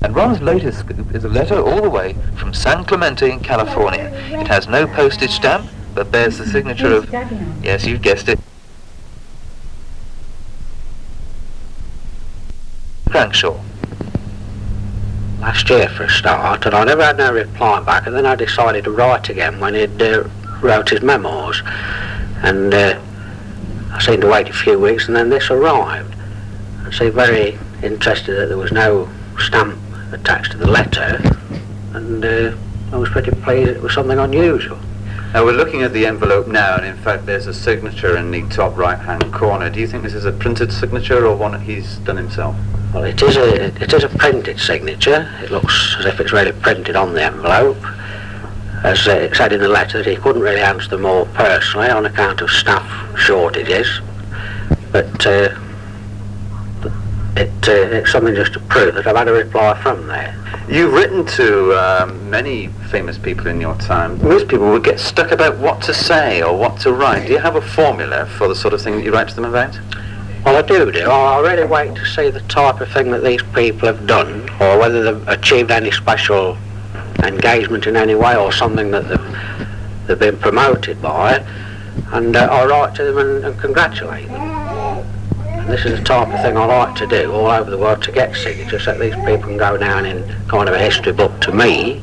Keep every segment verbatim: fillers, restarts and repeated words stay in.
And Ron's latest scoop is a letter all the way from San Clemente in California. It has no postage stamp, but bears the signature of, yes, you've guessed it, Crankshaw. Last year for a start, and I never had no reply back, and then I decided to write again when he'd uh, wrote his memoirs, and uh, I seemed to wait a few weeks, and then this arrived. I seemed very interested that there was no stamp attached to the letter, and uh, I was pretty pleased it was something unusual. Now we're looking at the envelope now, and in fact there's a signature in the top right hand corner. Do you think this is a printed signature or one that he's done himself? Well, it is a it is a printed signature. It looks as if it's really printed on the envelope. As uh, it said in the letter, that he couldn't really answer them all personally on account of staff shortages, but uh, It, uh, it's something just to prove that I've had a reply from there. You've written to um, many famous people in your time. Most people would get stuck about what to say or what to write. Do you have a formula for the sort of thing that you write to them about? Well, I do do. I really wait to see the type of thing that these people have done, or whether they've achieved any special engagement in any way, or something that they've, they've been promoted by, and uh, I write to them and, and congratulate them. This is the type of thing I like to do all over the world, to get signatures so that these people can go down in kind of a history book to me,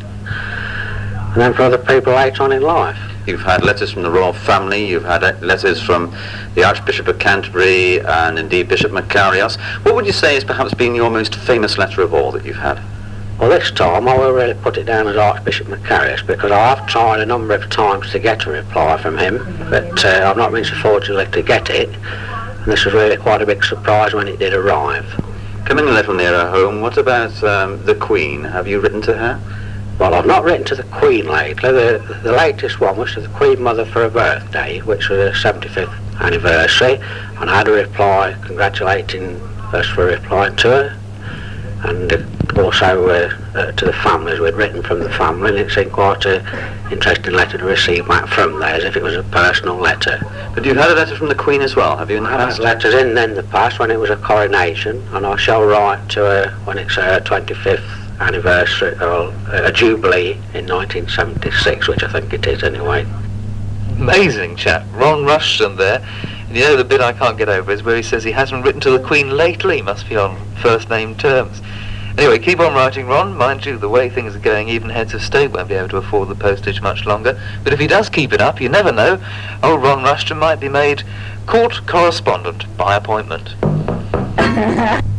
and then for other people later on in life. You've had letters from the royal family, you've had letters from the Archbishop of Canterbury and indeed Bishop Macarius. What would you say has perhaps been your most famous letter of all that you've had? Well, this time I will really put it down as Archbishop Macarius, because I have tried a number of times to get a reply from him, but uh, I've not been so fortunate to get it. And this was really quite a big surprise when it did arrive. Coming a little nearer home, what about um, the Queen? Have you written to her? Well, I've not written to the Queen lately. The, the latest one was to the Queen Mother for her birthday, which was her seventy-fifth anniversary, and I had a reply congratulating us for replying to her, and also uh, uh, to the families. We'd written from the family, and it seemed quite an interesting letter to receive back from there, as if it was a personal letter. But you've had a letter from the Queen as well, have you, in the I've past? had letters in, in the past when it was a coronation, and I shall write to her when it's her twenty-fifth anniversary, or a jubilee in nineteen seventy-six, which I think it is anyway. Amazing chap, Ron Rushton there. And you know the bit I can't get over is where he says he hasn't written to the Queen lately, must be on first name terms. Anyway, keep on writing, Ron. Mind you, the way things are going, even Heads of Stoke won't be able to afford the postage much longer. But if he does keep it up, you never know, old Ron Rushton might be made court correspondent by appointment.